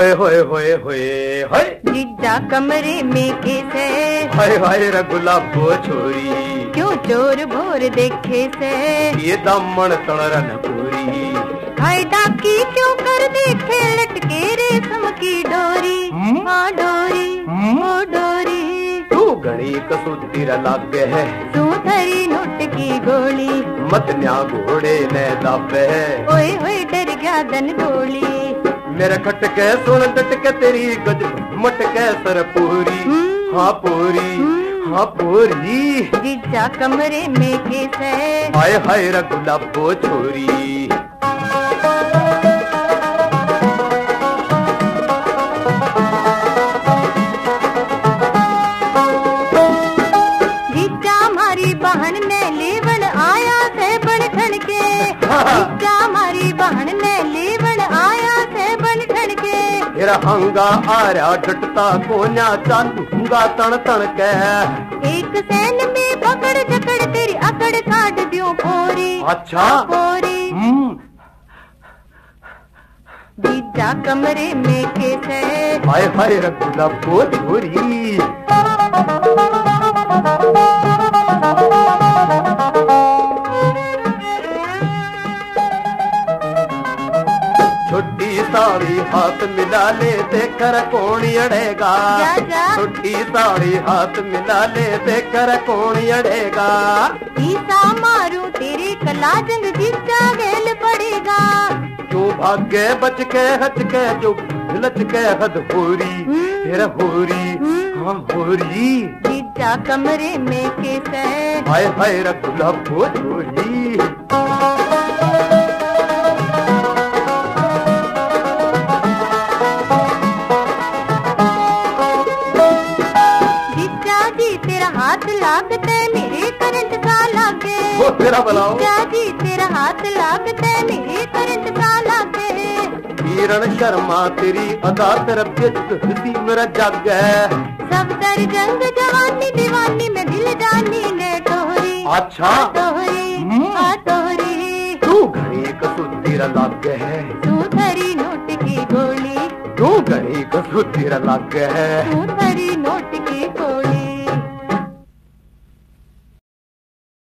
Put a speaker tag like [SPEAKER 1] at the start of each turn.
[SPEAKER 1] होए होए होए होए होए
[SPEAKER 2] जीजा कमरे में कैसे
[SPEAKER 1] हाय हाय रे गुलाबो छोरी
[SPEAKER 2] क्यों चोर भोर देखे से
[SPEAKER 1] ये दामन तणरन पूरी
[SPEAKER 2] हाय डाकी क्यों कर देखे लटके रेशम की डोरी हाँ डोरी ओ डोरी
[SPEAKER 1] तू घड़ी कसूतीर लागे है
[SPEAKER 2] सुथरी नोट की गोली
[SPEAKER 1] मत न्या घोड़े ने दाबे
[SPEAKER 2] ओए ओए डर गया दन गोली
[SPEAKER 1] मेरे खटके सुन डटके तेरी गज मटके सर पूरी हाँ पूरी हाँ पूरी
[SPEAKER 2] जीजा कमरे में कैसे
[SPEAKER 1] हाय हाय रे गुलाबो छोरी
[SPEAKER 2] बहन ने लेवन आया से बन ठन के जीजा हमारी बहन ने लेवन आया से बन ठन के
[SPEAKER 1] तेरा हंगा आ रहा डटता कोन्या चालूंगा तन तन के
[SPEAKER 2] एक सैन में पकड़ जकड़ तेरी अकड़ काट दियो फोरी
[SPEAKER 1] अच्छा
[SPEAKER 2] फोरी जीजा कमरे में कैसे
[SPEAKER 1] हाय हाय रे गुलाबो छोरी छोटी साड़ी हाथ मिला ले देकर कौन अड़ेगा छोटी साड़ी हाथ मिला ले देकर कौन अड़ेगा
[SPEAKER 2] ईसा मारू तेरी कला जंग जीजा गेल पड़ेगा
[SPEAKER 1] तू भागे बच के हच के जो लच के हद होरी तेरा होरी हाँ होरी
[SPEAKER 2] जीजा कमरे में कैसे
[SPEAKER 1] हाय हाय रे गुलाबो छोरी
[SPEAKER 2] हाथ लागते मेरे करंट सा लागे
[SPEAKER 1] वो तेरा बुलाओ
[SPEAKER 2] जी तेरा हाथ लागते मेरे करंट सा लागे
[SPEAKER 1] किरण शर्मा तेरी अदा तरफ सी मेरा जग है
[SPEAKER 2] सब दर जंग जवानी दीवानी में दिल जानी ने टोहरी
[SPEAKER 1] अच्छा
[SPEAKER 2] टोहरी
[SPEAKER 1] तू घड़ी कसूतीर लागे है
[SPEAKER 2] सुथरी नोट की गोली
[SPEAKER 1] तू घड़ी कसूतीर लागे है
[SPEAKER 2] सुथरी नोट